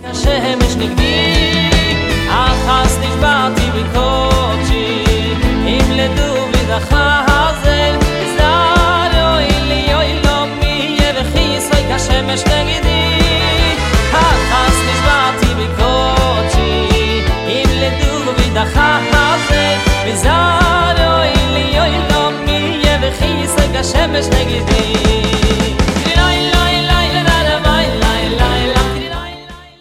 השמש נגדי, אחס נשבעתי בקודשי, ימלדו ודחזל, זר יוי לי יוי לא מי וכיסוי כשמש נגדי, אחס נשבעתי בקודשי, ימלדו ודחזל, זר יוי לי יוי לא מי וכיסוי כשמש נגדי.